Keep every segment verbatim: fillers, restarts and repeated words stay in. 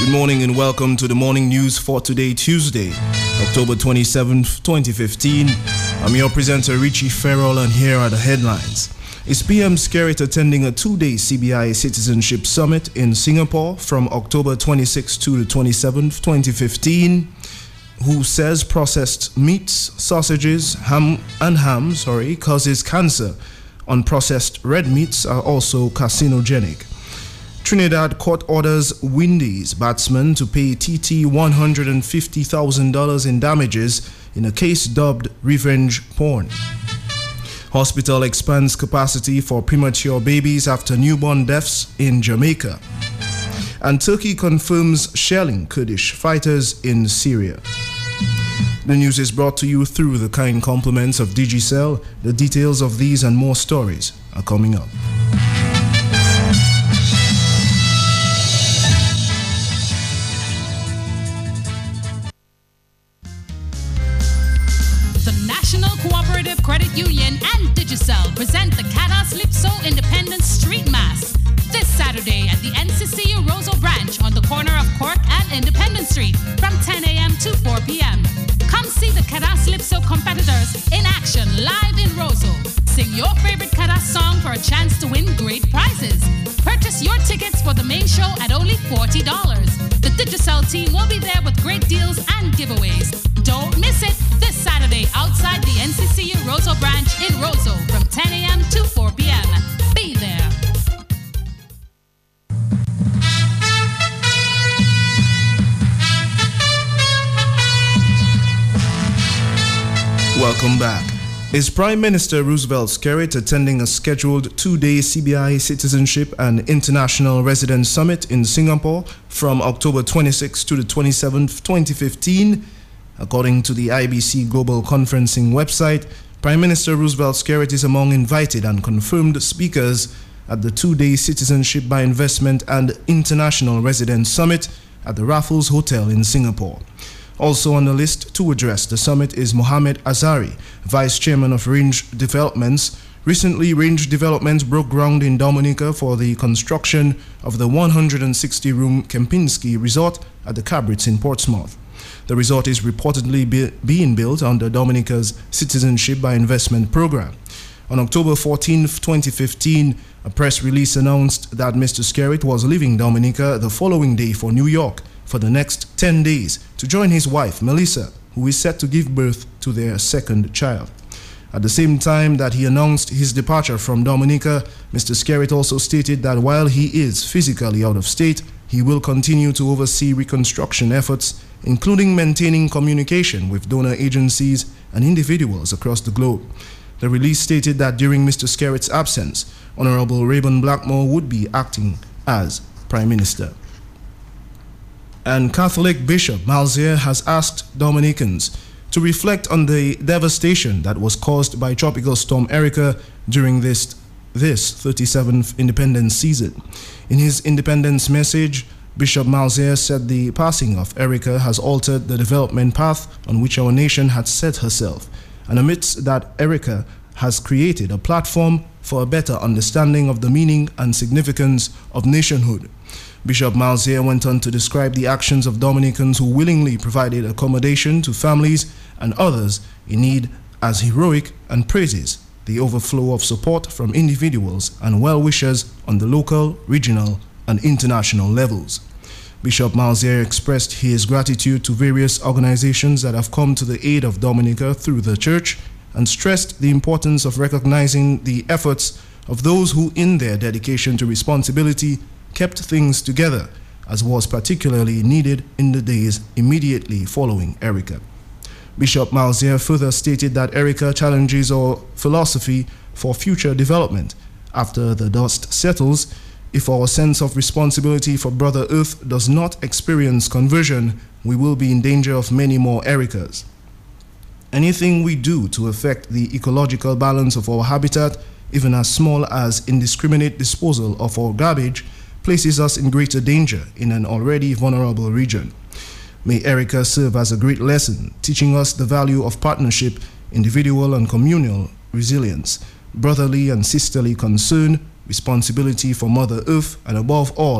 Good morning and welcome to the morning news for today, Tuesday, October twenty-seventh, twenty fifteen. I'm your presenter, Richie Farrell, and here are the headlines. Is P M Skerrit attending a two-day C B I Citizenship Summit in Singapore from October twenty-sixth to the twenty-seventh, twenty fifteen? Who says processed meats, sausages, ham and ham, sorry, causes cancer? Unprocessed red meats are also carcinogenic. Trinidad court orders Windies batsman to pay T T one hundred fifty thousand dollars in damages in a case dubbed revenge porn. Hospital expands capacity for premature babies after newborn deaths in Jamaica. And Turkey confirms shelling Kurdish fighters in Syria. The news is brought to you through the kind compliments of Digicel. The details of these and more stories are coming up. Cooperative Credit Union and Digicel present the Cadas Lipso Independence Street Mass this Saturday at the N C C U Roseau branch on the corner of Cork and Independence Street from ten a.m. to four p.m. Come see the Cadas Lipso competitors in action live in Roseau. Sing your favorite Cadas song for a chance to win great prizes. Purchase your tickets for the main show at only forty dollars. The Digicel team will be there with great deals and giveaways. Don't miss it this Saturday outside the N C C U Roseau branch in Roseau from ten a.m. to four p.m. Be there. Welcome back. Is Prime Minister Roosevelt Skerrit attending a scheduled two-day C B I Citizenship and International Residence Summit in Singapore from October twenty-sixth to the twenty-seventh, twenty fifteen? According to the I B C Global Conferencing website, Prime Minister Roosevelt Skerrit is among invited and confirmed speakers at the two-day Citizenship by Investment and International Residence Summit at the Raffles Hotel in Singapore. Also on the list to address the summit is Mohamed Azari, Vice Chairman of Range Developments. Recently, Range Developments broke ground in Dominica for the construction of the one hundred sixty room Kempinski Resort at the Cabrits in Portsmouth. The resort is reportedly be being built under Dominica's Citizenship by Investment program. On October fourteenth, twenty fifteen, a press release announced that Mister Skerrit was leaving Dominica the following day for New York for the next ten days to join his wife, Melissa, who is set to give birth to their second child. At the same time that he announced his departure from Dominica, Mister Skerrit also stated that while he is physically out of state, he will continue to oversee reconstruction efforts, including maintaining communication with donor agencies and individuals across the globe. The release stated that during Mister Skerrit's absence, Honorable Rayburn Blackmore would be acting as Prime Minister. And Catholic Bishop Malzier has asked Dominicans to reflect on the devastation that was caused by Tropical Storm Erica during this, this thirty-seventh Independence season. In his Independence message, Bishop Malzier said the passing of Erica has altered the development path on which our nation had set herself, and amidst that, Erica has created a platform for a better understanding of the meaning and significance of nationhood. Bishop Malzier went on to describe the actions of Dominicans who willingly provided accommodation to families and others in need as heroic, and praises the overflow of support from individuals and well-wishers on the local, regional, and international levels. Bishop Malzier expressed his gratitude to various organizations that have come to the aid of Dominica through the church and stressed the importance of recognizing the efforts of those who, in their dedication to responsibility, kept things together, as was particularly needed in the days immediately following Erica. Bishop Malzier further stated that Erica challenges our philosophy for future development. After the dust settles, if our sense of responsibility for Brother Earth does not experience conversion, we will be in danger of many more Ericas. Anything we do to affect the ecological balance of our habitat, even as small as indiscriminate disposal of our garbage, places us in greater danger in an already vulnerable region. May Erica serve as a great lesson, teaching us the value of partnership, individual and communal resilience, brotherly and sisterly concern, responsibility for Mother Earth, and above all,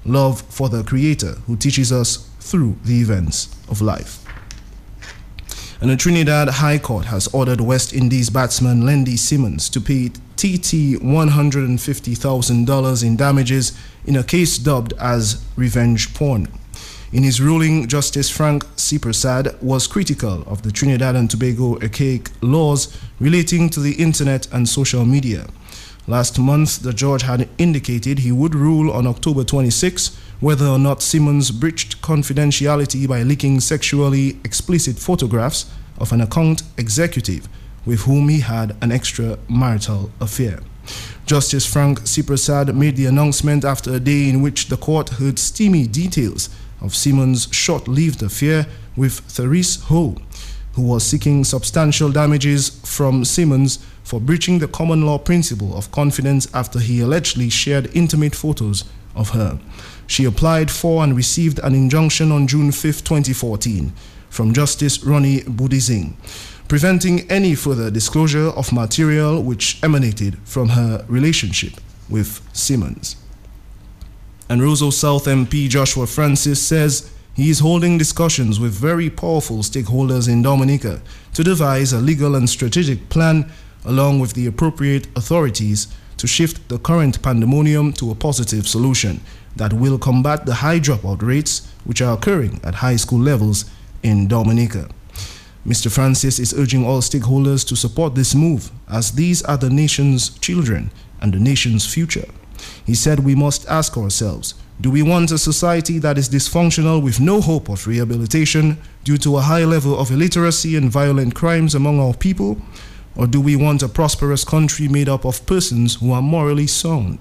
love for the Creator who teaches us through the events of life. And the Trinidad High Court has ordered West Indies batsman Lendy Simmons to pay T T one hundred fifty thousand dollars in damages in a case dubbed as revenge porn. In his ruling, Justice Frank C. Prasad was critical of the Trinidad and Tobago archaic laws relating to the internet and social media. Last month, the judge had indicated he would rule on October twenty-sixth whether or not Simmons breached confidentiality by leaking sexually explicit photographs of an account executive with whom he had an extramarital affair. Justice Frank C. Prasad made the announcement after a day in which the court heard steamy details of Simmons' short-lived affair with Therese Ho, who was seeking substantial damages from Simmons for breaching the common law principle of confidence after he allegedly shared intimate photos of her. She applied for and received an injunction on June fifth, twenty fourteen, from Justice Ronnie Budizing, preventing any further disclosure of material which emanated from her relationship with Simmons. And Roseau South M P Joshua Francis says he is holding discussions with very powerful stakeholders in Dominica to devise a legal and strategic plan along with the appropriate authorities to shift the current pandemonium to a positive solution that will combat the high dropout rates which are occurring at high school levels in Dominica. Mister Francis is urging all stakeholders to support this move, as these are the nation's children and the nation's future. He said we must ask ourselves, do we want a society that is dysfunctional with no hope of rehabilitation due to a high level of illiteracy and violent crimes among our people? Or do we want a prosperous country made up of persons who are morally sound?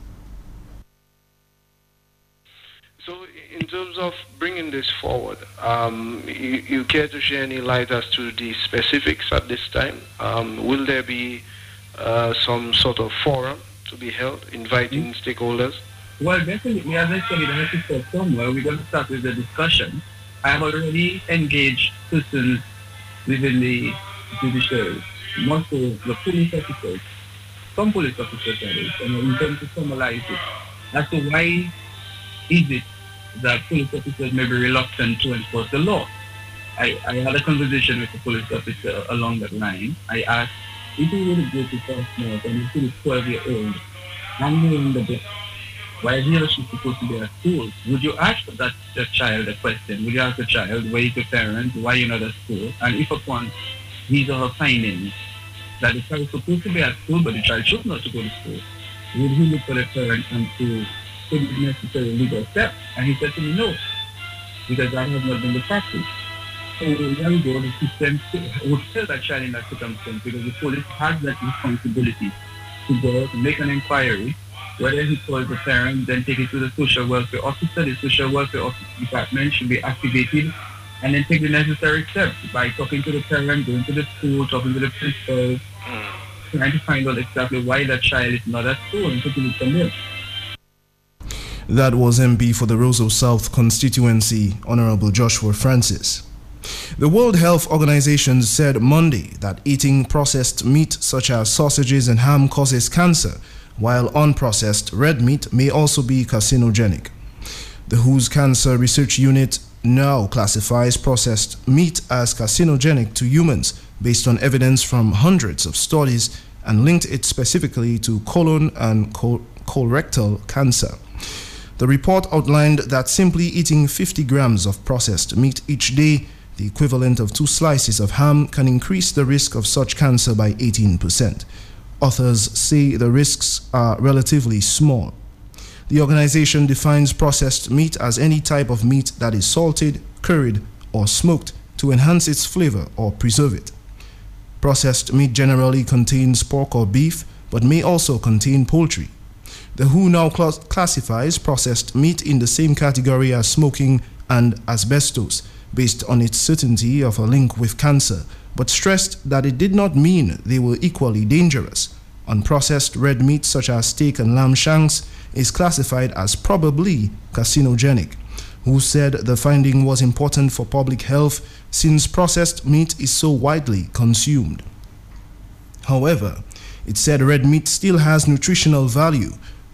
So in terms of bringing this forward, um, you, you care to share any light as to the specifics at this time? Um, will there be uh, some sort of forum to be held, inviting mm-hmm. stakeholders? Well, definitely, as I said, it has to start somewhere. We're going to start with the discussion. I have already engaged persons within the judiciary, most of the police officers, some police officers, that is, and in terms to summarize it, as to why is it that police officers may be reluctant to enforce the law. I, I had a conversation with a police officer along that line. I asked, if you really go to Portsmouth and you see this twelve year old hanging in the block, why he or she supposed to be at school? Would you ask that the child a question? Would you ask the child, where is your parents, why you're not at school? And if upon his or her findings that the child is supposed to be at school but the child should not to go to school, would he look for the parent and to take the necessary legal steps? And he said to me, no, because that has not been the practice. So there we go, the system would fail that child in that circumstance because the police has that responsibility to go to make an inquiry, whether he calls the parent, then take it to the social welfare officer. The social welfare office department should be activated and then take the necessary steps by talking to the parent, going to the school, talking to the principal, trying to find out exactly why that child is not at school and taking it from there. That was M P for the Roseau South constituency, Honorable Joshua Francis. The World Health Organization said Monday that eating processed meat such as sausages and ham causes cancer, while unprocessed red meat may also be carcinogenic. The W Ho's Cancer Research Unit now classifies processed meat as carcinogenic to humans based on evidence from hundreds of studies and linked it specifically to colon and col- colorectal cancer. The report outlined that simply eating fifty grams of processed meat each day, the equivalent of two slices of ham, can increase the risk of such cancer by eighteen percent. Authors say the risks are relatively small. The organization defines processed meat as any type of meat that is salted, curried, or smoked to enhance its flavor or preserve it. Processed meat generally contains pork or beef, but may also contain poultry. The W H O now cl- classifies processed meat in the same category as smoking and asbestos, based on its certainty of a link with cancer, but stressed that it did not mean they were equally dangerous. Unprocessed red meat such as steak and lamb shanks is classified as probably carcinogenic. W H O said the finding was important for public health since processed meat is so widely consumed. However, it said red meat still has nutritional value,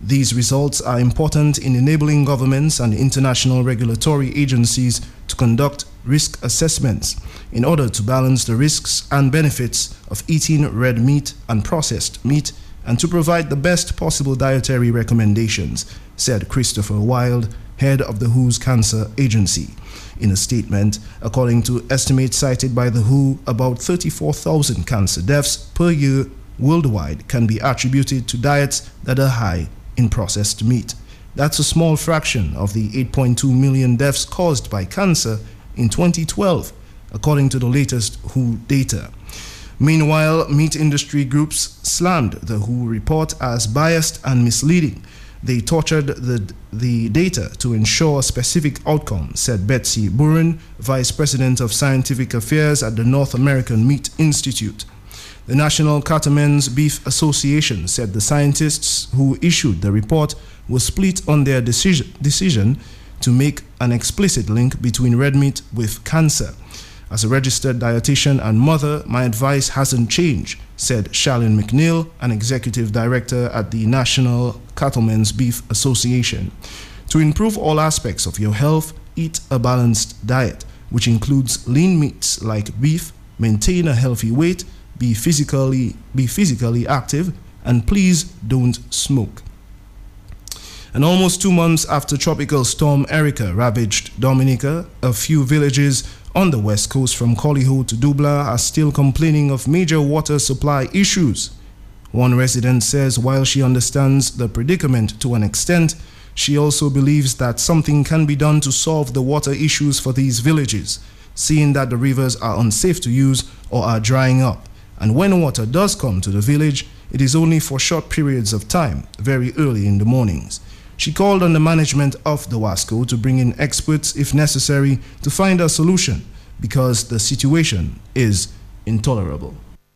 These results are important in enabling governments and international regulatory agencies to conduct risk assessments in order to balance the risks and benefits of eating red meat and processed meat and to provide the best possible dietary recommendations, said Christopher Wild, head of the W H O's Cancer Agency. In a statement, according to estimates cited by the W H O, about thirty-four thousand cancer deaths per year worldwide can be attributed to diets that are high in processed meat. That's a small fraction of the eight point two million deaths caused by cancer in twenty twelve, according to the latest W H O data. Meanwhile, meat industry groups slammed the W H O report as biased and misleading. They tortured the, the data to ensure a specific outcome, said Betsy Buren, Vice President of Scientific Affairs at the North American Meat Institute. The National Cattlemen's Beef Association said the scientists who issued the report were split on their decision, decision to make an explicit link between red meat with cancer. As a registered dietitian and mother, my advice hasn't changed, said Shalyn McNeil, an executive director at the National Cattlemen's Beef Association. To improve all aspects of your health, eat a balanced diet, which includes lean meats like beef, maintain a healthy weight, be physically, be physically active, and please don't smoke. And almost two months after Tropical Storm Erica ravaged Dominica, a few villages on the west coast from Coliho to Dubla are still complaining of major water supply issues. One resident says while she understands the predicament to an extent, she also believes that something can be done to solve the water issues for these villages, seeing that the rivers are unsafe to use or are drying up. And when water does come to the village, it is only for short periods of time, very early in the mornings. She called on the management of the Wasco to bring in experts if necessary to find a solution because the situation is intolerable.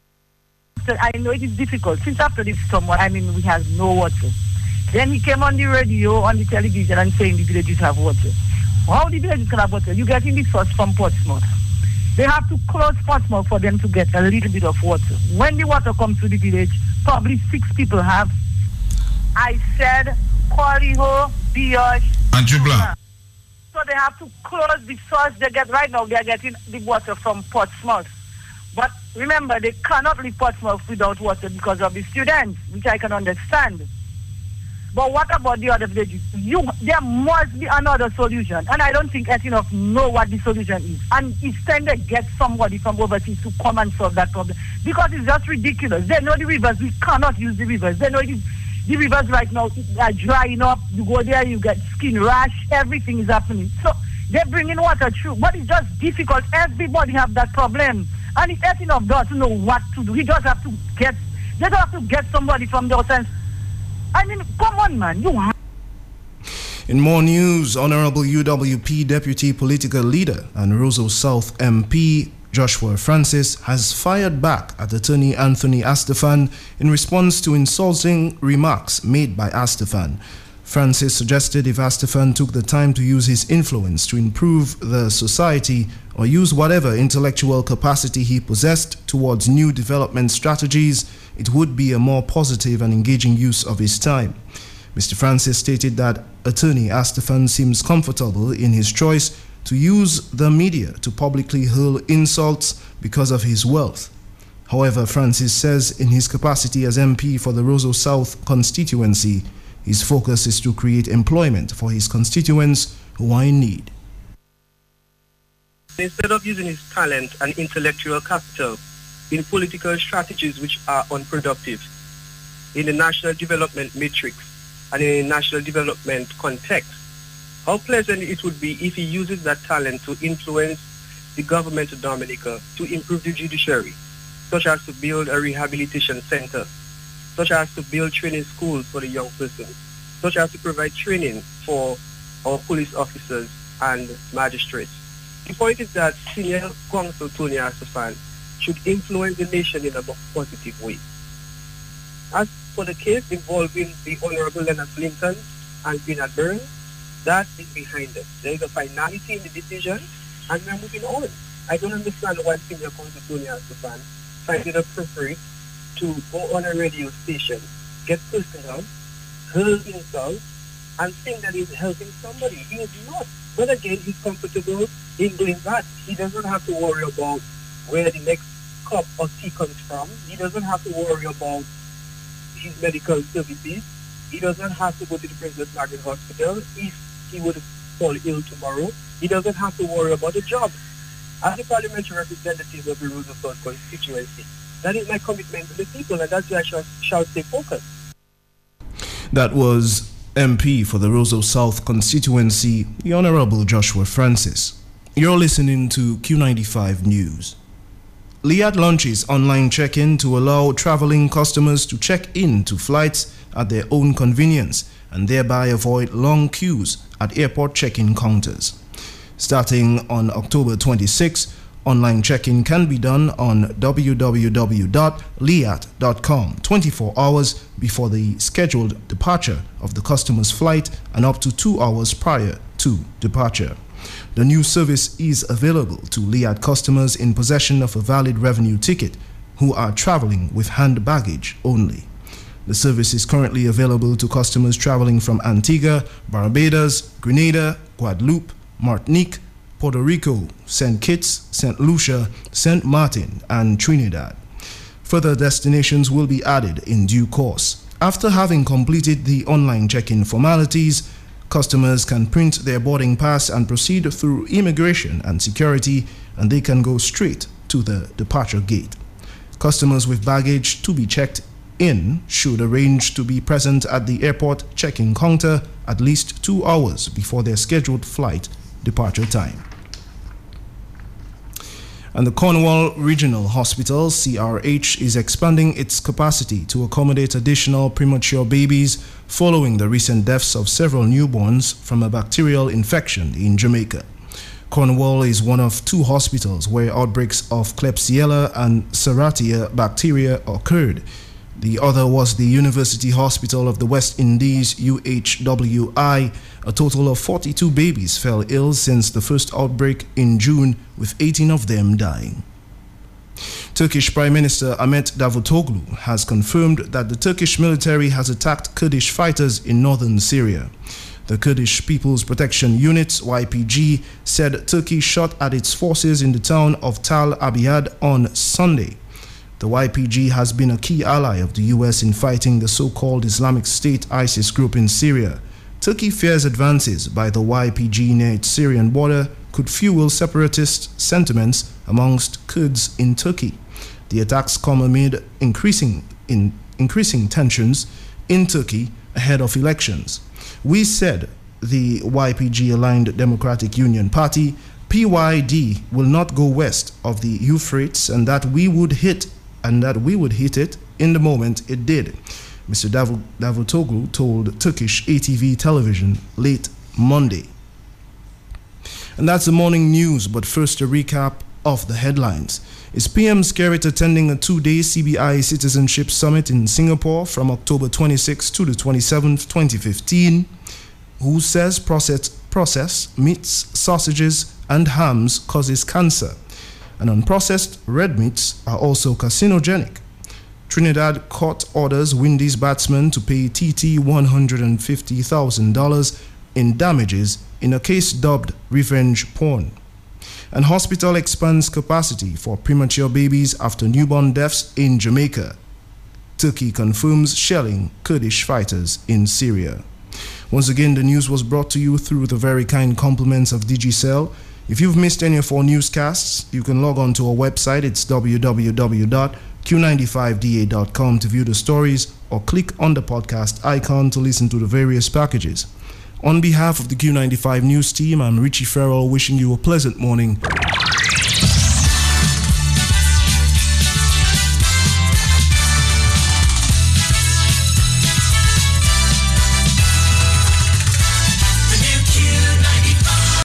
I know it is difficult. Since after this summer, I mean, we have no water. Then he came on the radio, on the television, and saying the villages have water. How the villages can have water? You get in the source from Portsmouth. They have to close Portsmouth for them to get a little bit of water. When the water comes to the village, probably six people have. I said, Coliho, Biosh, and Jubla. So they have to close the source they get right now. They are getting the water from Portsmouth. But remember, they cannot leave Portsmouth without water because of the students, which I can understand. But what about the other villages? You, there must be another solution. And I don't think enough know what the solution is. And it's time they get somebody from overseas to come and solve that problem. Because it's just ridiculous. They know the rivers. We cannot use the rivers. They know it is, the rivers right now are drying up. You go there, you get skin rash. Everything is happening. So they're bringing water through. But it's just difficult. Everybody have that problem. And it's enough does to know what to do. He just have to get, they just have to get somebody from the outside. I mean, come on, man. You have. In more news, Honorable U W P Deputy Political Leader and Roseau South M P Joshua Francis has fired back at Attorney Anthony Astephan in response to insulting remarks made by Astephan. Francis suggested if Astephan took the time to use his influence to improve the society or use whatever intellectual capacity he possessed towards new development strategies, it would be a more positive and engaging use of his time. Mister Francis stated that Attorney Astephan seems comfortable in his choice to use the media to publicly hurl insults because of his wealth. However, Francis says in his capacity as M P for the Roseau South constituency, his focus is to create employment for his constituents who are in need. Instead of using his talent and intellectual capital in political strategies which are unproductive, in the national development matrix and in a national development context, how pleasant it would be if he uses that talent to influence the government of Dominica to improve the judiciary, such as to build a rehabilitation center, such as to build training schools for the young person, such as to provide training for our police officers and magistrates. The point is that Senior Counsel Tony Astephan should influence the nation in a more positive way. As for the case involving the Honorable Leonard Linton and Bernard Burns, that is behind us. There is a finality in the decision and we are moving on. I don't understand why Senior Counsel Tony Astephan find it appropriate to go on a radio station, get personal, hurl insult and think that he's helping somebody. He is not. But again, he's comfortable in doing that. He doesn't have to worry about where the next cup of tea comes from. He doesn't have to worry about his medical services. He doesn't have to go to the Princess Margaret Hospital if he would fall ill tomorrow. He doesn't have to worry about a job. As a parliamentary representative of the Roosevelt constituency, that is my commitment to the people, and that's why I shall, shall stay focused. That was M P for the Roosevelt South constituency, the Honorable Joshua Francis. You're listening to Q ninety-five News. Liat launches online check-in to allow traveling customers to check in to flights at their own convenience and thereby avoid long queues at airport check-in counters. Starting on October twenty-sixth, online check-in can be done on w w w dot liat dot com twenty-four hours before the scheduled departure of the customer's flight and up to two hours prior to departure. The new service is available to Liat customers in possession of a valid revenue ticket who are traveling with hand baggage only. The service is currently available to customers traveling from Antigua, Barbados, Grenada, Guadeloupe, Martinique, Puerto Rico, Saint Kitts, Saint Lucia, Saint Martin, and Trinidad. Further destinations will be added in due course. After having completed the online check-in formalities, customers can print their boarding pass and proceed through immigration and security, and they can go straight to the departure gate. Customers with baggage to be checked in should arrange to be present at the airport check-in counter at least two hours before their scheduled flight departure time. And the Cornwall Regional Hospital, C R H, is expanding its capacity to accommodate additional premature babies following the recent deaths of several newborns from a bacterial infection in Jamaica. Cornwall is one of two hospitals where outbreaks of Klebsiella and Serratia bacteria occurred. The other was the University Hospital of the West Indies, U H W I. A total of forty-two babies fell ill since the first outbreak in June, with eighteen of them dying. Turkish Prime Minister Ahmet Davutoglu has confirmed that the Turkish military has attacked Kurdish fighters in northern Syria. The Kurdish People's Protection Unit, Y P G, said Turkey shot at its forces in the town of Tal Abyad on Sunday. The Y P G has been a key ally of the U S in fighting the so-called Islamic State ISIS group in Syria. Turkey fears advances by the Y P G near its Syrian border could fuel separatist sentiments amongst Kurds in Turkey. The attacks come amid increasing, in, increasing tensions in Turkey ahead of elections. We said, the Y P G-aligned Democratic Union Party, P Y D will not go west of the Euphrates, and that we would hit and that we would hit it in the moment it did, Mister Dav- Davutoglu told Turkish A T V television late Monday. And that's the morning news, but first a recap of the headlines. Is P M Skerrit attending a two-day C B I Citizenship Summit in Singapore from October twenty-sixth to the twenty-seventh, twenty fifteen? Who says process, processed meats, sausages, and hams causes cancer? And unprocessed red meats are also carcinogenic. Trinidad court orders Windies batsman to pay T T one hundred fifty thousand dollars in damages in a case dubbed revenge porn. And hospital expands capacity for premature babies after newborn deaths in Jamaica. Turkey confirms shelling Kurdish fighters in Syria. Once again, the news was brought to you through the very kind compliments of Digicel. If you've missed any of our newscasts, you can log on to our website. It's w w w dot q ninety-five d a dot com to view the stories, or click on the podcast icon to listen to the various packages. On behalf of the Q ninety-five News team, I'm Richie Farrell, wishing you a pleasant morning.